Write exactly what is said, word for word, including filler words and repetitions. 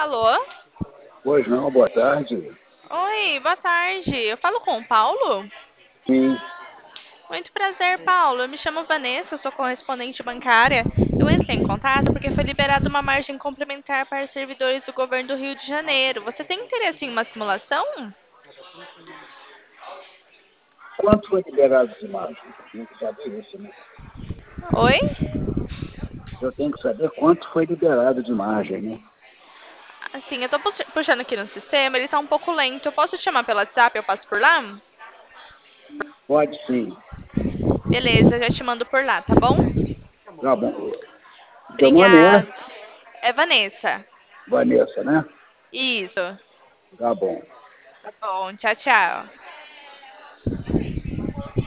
Alô? Pois não, boa tarde. Oi, boa tarde. Eu falo com o Paulo? Sim, Muito prazer, Paulo. Eu me chamo Vanessa, sou correspondente bancária. Eu entrei em contato porque foi liberada uma margem complementar para servidores do governo do Rio de Janeiro. Você tem interesse em uma simulação? quanto foi liberado de margem? Eu tenho que saber isso, né? Oi? Eu tenho que saber quanto foi liberado de margem, né? Assim, eu tô pux- puxando aqui no sistema, ele tá um pouco lento. Eu posso te chamar pelo WhatsApp, eu passo por lá? Pode sim. Beleza, já te mando por lá, tá bom? Tá bom. Teu nome é Obrigada. É Vanessa. Vanessa, né? Isso. Tá bom. Tá bom, tchau, tchau.